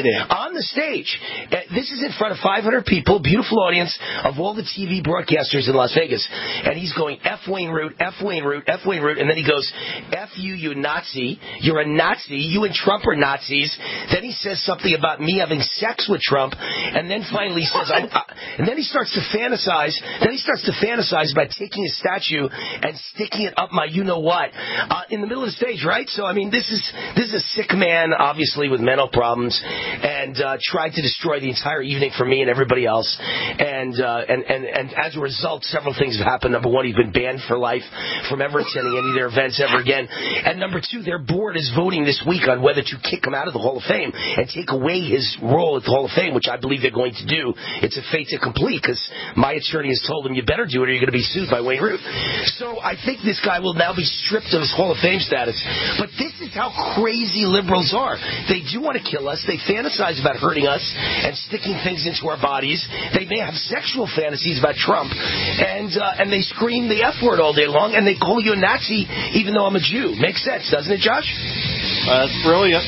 kidding. On the stage. Uh, this is in front of five hundred people, beautiful audience of all the T V broadcasters in Las Vegas. And he's going, F Wayne Root, F Wayne Root, F Wayne Root. And then he goes, F you, you Nazi. You're a Nazi. You and Trump are Nazis. Then he says something about me having sex with Trump. And then finally he says, I'm, uh, and then he starts to fantasize. Then he starts to fantasize about taking a statue and sticking it up my you-know-what uh, in the middle of the stage, right? So, I mean, this is this is a sick man, obviously, with mental problems, and uh, tried to destroy the entire evening for me and everybody else. And, uh, and, and, and as a result, several things have happened. Number one, he's been banned for life from ever attending any of their events ever again. And number two, their board is voting this week on whether to kick him out of the Hall of Fame and take away his role at the Hall of Fame, which I believe they're going to do. It's a fait accompli, because my attorney has told him, you better do it or you're going to be sued by Wayne Root. So I think this guy will now be stripped of his Hall of Fame status. But this is how crazy liberals are. They do want to kill us. They fantasize about hurting us and sticking things into our bodies. They may have sexual fantasies about Trump. And uh, and they scream the F word all day long, and they call you a Nazi even though I'm a Jew. Makes sense, doesn't it, Josh? Uh, that's brilliant.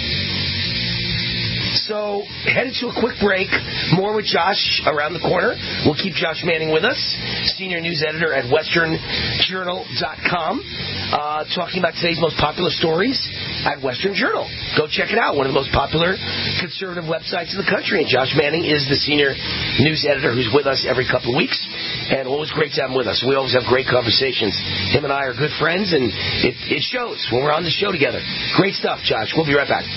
So, headed to a quick break. More with Josh around the corner. We'll keep Josh Manning with us, senior news editor at western journal dot com, uh, talking about today's most popular stories at Western Journal. Go check it out. One of the most popular conservative websites in the country. And Josh Manning is the senior news editor who's with us every couple of weeks. And always great to have him with us. We always have great conversations. Him and I are good friends, and it, it shows when we're on the show together. Great stuff, Josh. We'll be right back.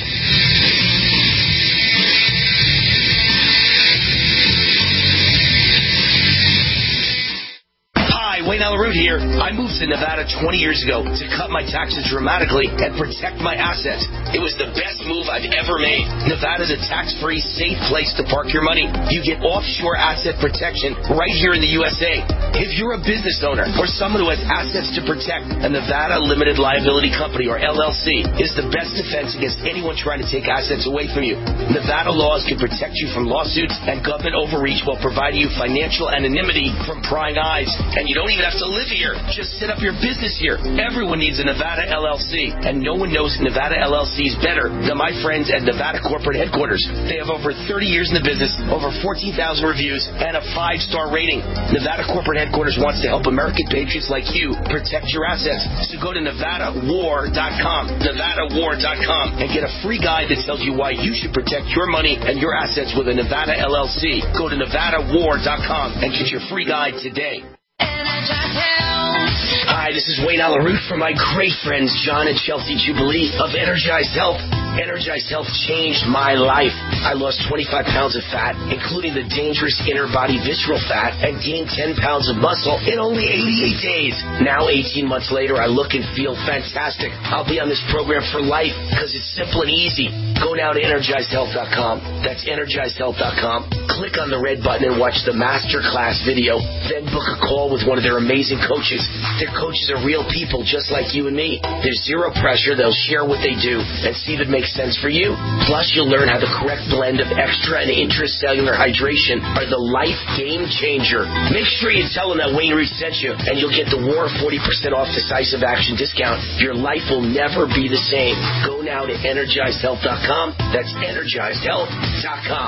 Wayne Allyn Root here. I moved to Nevada twenty years ago to cut my taxes dramatically and protect my assets. It was the best move I've ever made. Nevada's a tax-free, safe place to park your money. You get offshore asset protection right here in the U S A. If you're a business owner or someone who has assets to protect, a Nevada Limited Liability Company, or L L C, is the best defense against anyone trying to take assets away from you. Nevada laws can protect you from lawsuits and government overreach while providing you financial anonymity from prying eyes. And you don't even have to live here. Just set up your business here. Everyone needs a Nevada L L C, and no one knows Nevada L L Cs better than my friends at Nevada Corporate Headquarters. They have over thirty years in the business, over fourteen thousand reviews, and a five-star rating. Nevada Corporate Headquarters wants to help American patriots like you protect your assets. So go to Nevada war dot com, Nevada war dot com, and get a free guide that tells you why you should protect your money and your assets with a Nevada L L C. Go to Nevada war dot com and get your free guide today. Hi, this is Wayne Allyn Root from my great friends John and Chelsea Jubilee of Energized Health. Energized Health changed my life. I lost twenty-five pounds of fat, including the dangerous inner body visceral fat, and gained ten pounds of muscle in only eighty-eight days. Now, eighteen months later, I look and feel fantastic. I'll be on this program for life because it's simple and easy. Go now to energized health dot com. That's energized health dot com. Click on the red button and watch the masterclass video. Then book a call with one of their amazing coaches. Their coaches are real people just like you and me. There's zero pressure. They'll share what they do and see if it makes sense for you. Plus, you'll learn how the correct blend of extra and intracellular hydration are the life game changer. Make sure you tell them that Wayne Root sent you, and you'll get the War forty percent off decisive action discount. Your life will never be the same. Go now to energized health dot com. That's energized health dot com.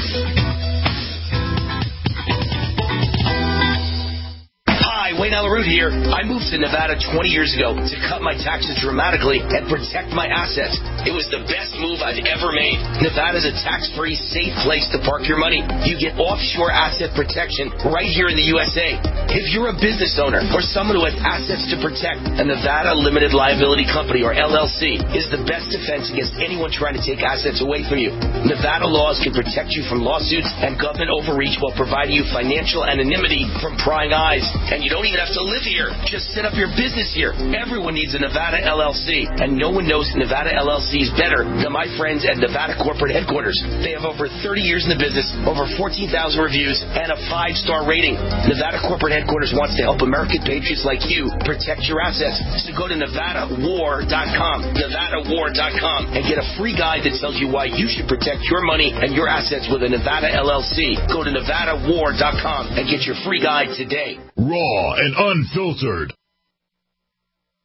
Hi, Wayne Allyn Root here. I moved to Nevada twenty years ago to cut my taxes dramatically and protect my assets. It was the best move I've ever made. Nevada's a tax-free, safe place to park your money. You get offshore asset protection right here in the U S A. If you're a business owner or someone who has assets to protect, a Nevada Limited Liability Company, or L L C, is the best defense against anyone trying to take assets away from you. Nevada laws can protect you from lawsuits and government overreach while providing you financial anonymity from prying eyes. And you don't even have to live here. Just set up your business here. Everyone needs a Nevada L L C, and no one knows Nevada L L Cs better than my friends at Nevada Corporate Headquarters. They have over thirty years in the business, over fourteen thousand reviews, and a five-star rating. Nevada Corporate Headquarters wants to help American patriots like you protect your assets. So go to Nevada war dot com, Nevada war dot com, and get a free guide that tells you why you should protect your money and your assets with a Nevada L L C. Go to Nevada war dot com and get your free guide today. Raw and unfiltered.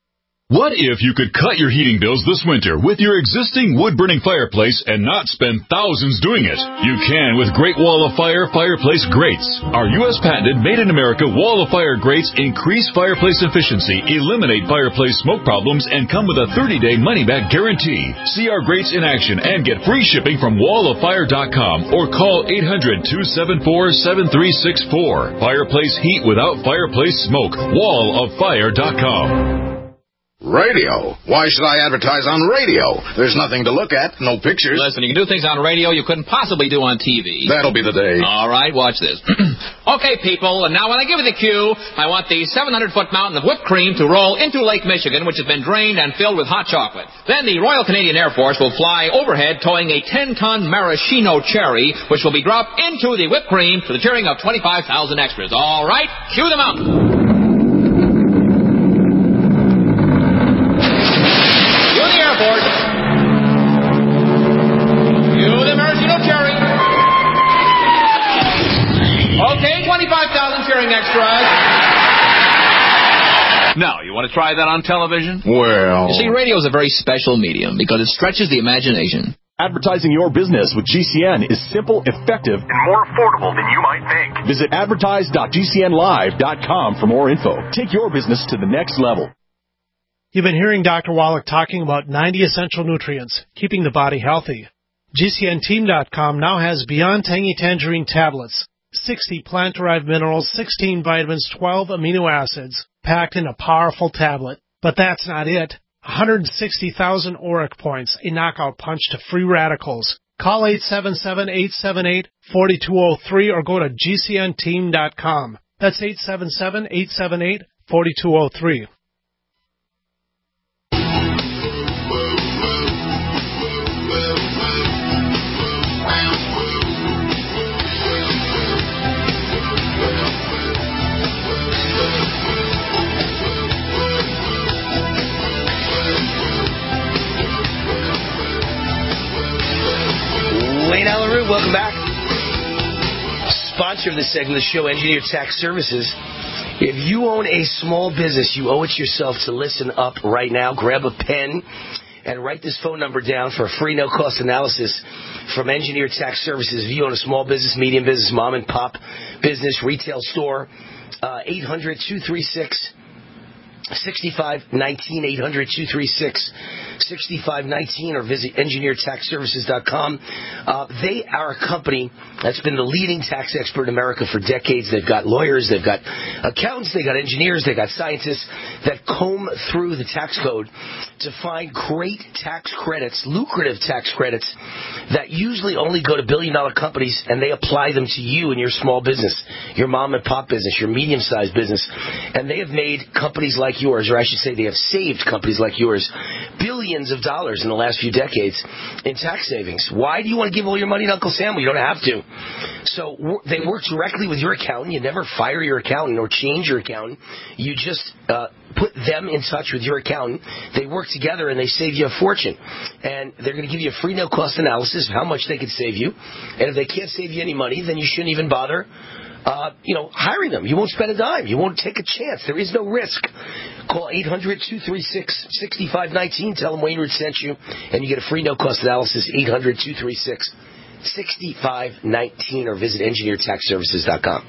What if you could cut your heating bills this winter with your existing wood-burning fireplace and not spend thousands doing it? You can with Great Wall of Fire fireplace grates. Our U S patented made-in-America Wall of Fire grates increase fireplace efficiency, eliminate fireplace smoke problems, and come with a thirty-day money-back guarantee. See our grates in action and get free shipping from wall of fire dot com or call eight hundred, two seven four, seven three six four. Fireplace heat without fireplace smoke. wall of fire dot com. Radio? Why should I advertise on radio? There's nothing to look at, no pictures. Listen, you can do things on radio you couldn't possibly do on T V. That'll be the day. All right, watch this. Okay, people, and now when I give you the cue, I want the seven hundred foot mountain of whipped cream to roll into Lake Michigan, which has been drained and filled with hot chocolate. Then the Royal Canadian Air Force will fly overhead towing a ten ton maraschino cherry, which will be dropped into the whipped cream to the cheering of twenty-five thousand extras. All right, cue the mountain. Okay, twenty-five thousand cheering extras. Now, you want to try that on television? Well... You see, radio is a very special medium because it stretches the imagination. Advertising your business with G C N is simple, effective, and more affordable than you might think. Visit advertise dot G C N live dot com for more info. Take your business to the next level. You've been hearing Doctor Wallach talking about ninety essential nutrients, keeping the body healthy. G C N team dot com now has Beyond Tangy Tangerine tablets, sixty plant-derived minerals, sixteen vitamins, twelve amino acids, packed in a powerful tablet. But that's not it. one hundred sixty thousand auric points, a knockout punch to free radicals. Call eight seven seven, eight seven eight, four two zero three or go to G C N team dot com. That's eight seven seven, eight seven eight, four two zero three. Wayne Allyn Root, welcome back. Sponsor of this segment of the show, Engineered Tax Services. If you own a small business, you owe it yourself to listen up right now. Grab a pen and write this phone number down for a free no-cost analysis from Engineered Tax Services. If you own a small business, medium business, mom and pop business, retail store, uh, eight hundred, two three six, six five one nine, eight hundred, two three six, six five one nine, or visit engineered tax services dot com. Uh, they are a company that's been the leading tax expert in America for decades. They've got lawyers, they've got accountants, they've got engineers, they've got scientists that comb through the tax code to find great tax credits, lucrative tax credits that usually only go to billion-dollar companies, and they apply them to you and your small business, your mom-and-pop business, your medium-sized business. And they have made companies like yours, or I should say they have saved companies like yours, billions of dollars in the last few decades in tax savings. Why do you want to give all your money to Uncle Sam? Well, you don't have to. So they work directly with your accountant. You never fire your accountant or change your accountant. You just uh, put them in touch with your accountant. They work together and they save you a fortune. And they're going to give you a free no-cost analysis of how much they could save you. And if they can't save you any money, then you shouldn't even bother Uh, you know, hiring them. You won't spend a dime. You won't take a chance. There is no risk. Call eight hundred, two three six, six five one nine. Tell them Wayne Root sent you, and you get a free no-cost analysis, eight hundred, two three six, six five one nine, or visit engineered tax services dot com.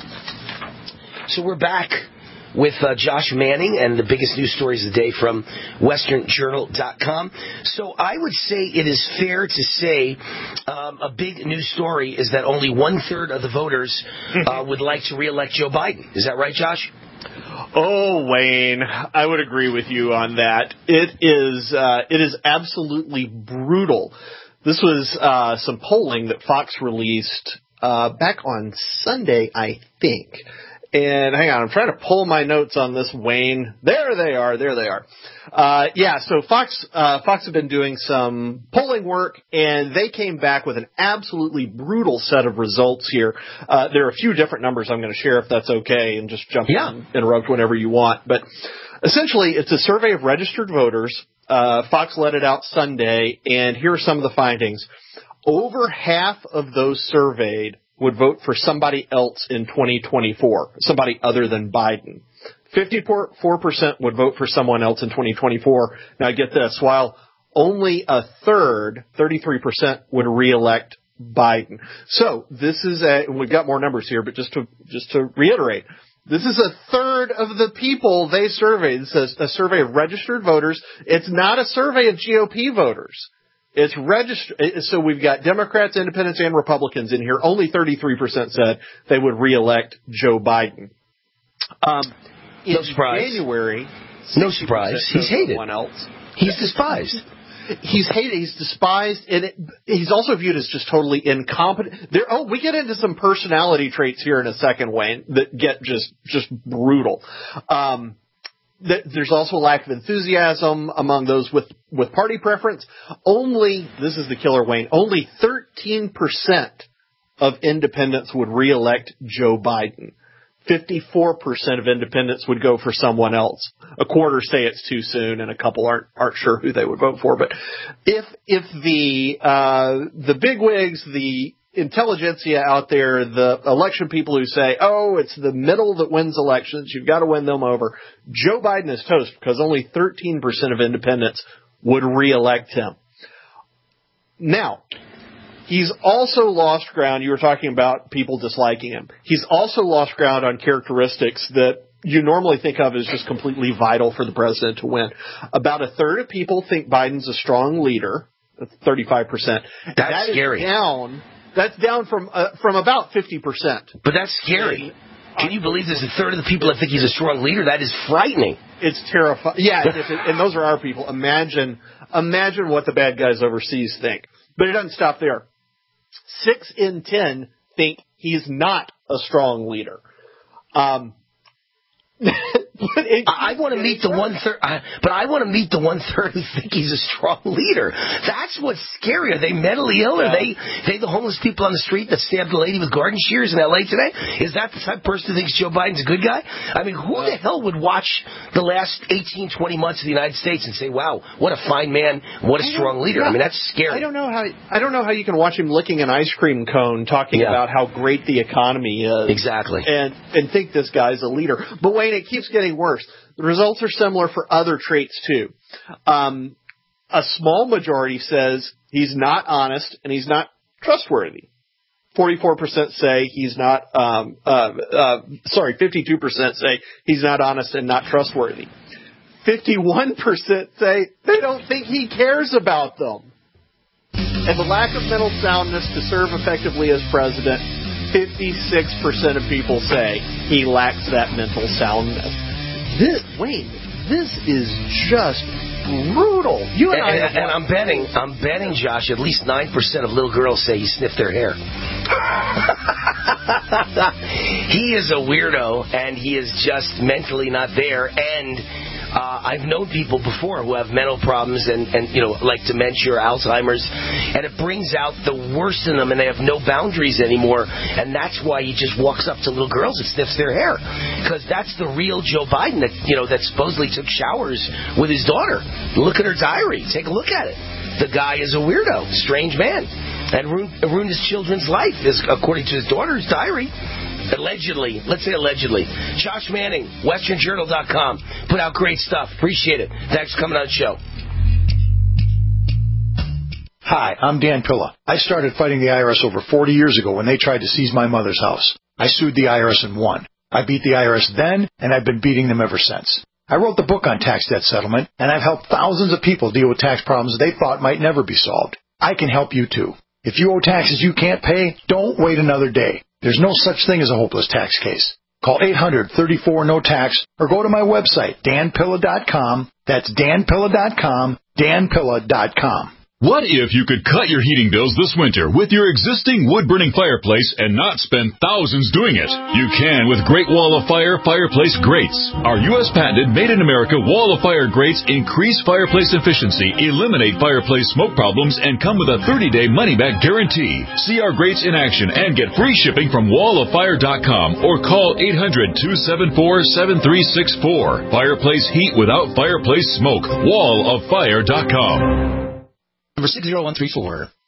So we're back with uh, Josh Manning and the biggest news stories of the day from western journal dot com. So I would say it is fair to say um, a big news story is that only one-third of the voters uh, would like to re-elect Joe Biden. Is that right, Josh? Oh, Wayne, I would agree with you on that. It is uh, it is absolutely brutal. This was uh, some polling that Fox released uh, back on Sunday, I think. And hang on, I'm trying to pull my notes on this, Wayne. There they are. There they are. Uh, yeah, so Fox, uh, Fox have been doing some polling work, and they came back with an absolutely brutal set of results here. Uh, there are a few different numbers I'm going to share if that's okay, and just jump yeah. in and interrupt whenever you want. But essentially, it's a survey of registered voters. Uh, Fox let it out Sunday, and here are some of the findings. Over half of those surveyed would vote for somebody else in twenty twenty-four, somebody other than Biden. fifty-four percent would vote for someone else in twenty twenty-four. Now, get this. While only a third, thirty-three percent, would reelect Biden. So this is a, we've got more numbers here, but just to, just to reiterate, this is a third of the people they surveyed. This is a survey of registered voters. It's not a survey of G O P voters. It's registered. So we've got Democrats, Independents, and Republicans in here. Only thirty-three percent said they would reelect Joe Biden. Um, in no surprise. January, no surprise. He's hated. Else. He's despised. He's hated. He's despised, and it, he's also viewed as just totally incompetent. There. Oh, we get into some personality traits here in a second, Wayne, that get just just brutal. Um, th- there's also a lack of enthusiasm among those with with party preference. Only this is the killer, Wayne. Only thirteen percent of independents would reelect Joe Biden. fifty-four percent of independents would go for someone else. A quarter say it's too soon, and a couple aren't aren't sure who they would vote for. But if if the uh, the bigwigs, the intelligentsia out there, the election people who say, "Oh, it's the middle that wins elections, you've got to win them over," Joe Biden is toast because only thirteen percent of independents would reelect him. Now, he's also lost ground. You were talking about people disliking him. He's also lost ground on characteristics that you normally think of as just completely vital for the president to win. About a third of people think Biden's a strong leader. That's thirty-five percent. That's that scary. Is down. That's down from uh, from about fifty percent. But that's scary. Can you believe there's a third of the people that think he's a strong leader? That is frightening. It's terrifying. Yeah, and, if it, and those are our people. Imagine, imagine what the bad guys overseas think. But it doesn't stop there. Six in ten think he's not a strong leader. Um, I want to meet the one third, but I want to meet the one third who think he's a strong leader. That's what's scary. Are they mentally ill? Are they they the homeless people on the street that stabbed a lady with garden shears in L A today? Is that the type of person who thinks Joe Biden's a good guy? I mean, who the hell would watch the last eighteen, twenty months of the United States and say, "Wow, what a fine man, what a strong leader"? I mean, that's scary. I don't know how I don't know how you can watch him licking an ice cream cone, talking yeah. about how great the economy is, exactly, and and think this guy's a leader. But Wayne, it keeps getting worse. The results are similar for other traits, too. Um, a small majority says he's not honest and he's not trustworthy. forty-four percent say he's not, um, uh, uh, sorry, fifty-two percent say he's not honest and not trustworthy. fifty-one percent say they don't think he cares about them. And the lack of mental soundness to serve effectively as president, fifty-six percent of people say he lacks that mental soundness. This, Wayne, this is just brutal. You and, and, I and, and I'm betting, I'm betting, Josh, at least nine percent of little girls say he sniffed their hair. He is a weirdo, and he is just mentally not there. And uh, I've known people before who have mental problems and, and, you know, like dementia or Alzheimer's, and it brings out the worst in them, and they have no boundaries anymore. And that's why he just walks up to little girls and sniffs their hair, because that's the real Joe Biden that, you know, that supposedly took showers with his daughter. Look at her diary. Take a look at it. The guy is a weirdo, strange man, and ruined, ruined his children's life, is according to his daughter's diary. Allegedly. Let's say allegedly. Josh Manning, Western Journal dot com. Put out great stuff. Appreciate it. Thanks for coming on the show. Hi, I'm Dan Pilla. I started fighting the I R S over forty years ago when they tried to seize my mother's house. I sued the I R S and won. I beat the I R S then, and I've been beating them ever since. I wrote the book on tax debt settlement, and I've helped thousands of people deal with tax problems they thought might never be solved. I can help you too. If you owe taxes you can't pay, don't wait another day. There's no such thing as a hopeless tax case. Call eight hundred, thirty-four, no tax or go to my website, dan pilla dot com. That's dan pilla dot com, dan pilla dot com. What if you could cut your heating bills this winter with your existing wood-burning fireplace and not spend thousands doing it? You can with Great Wall of Fire Fireplace Grates. Our U S patented made-in-America Wall of Fire grates increase fireplace efficiency, eliminate fireplace smoke problems, and come with a thirty-day money-back guarantee. See our grates in action and get free shipping from wall of fire dot com or call eight hundred, two seven four, seven three six four. Fireplace heat without fireplace smoke. wall of fire dot com. Number six zero one three four.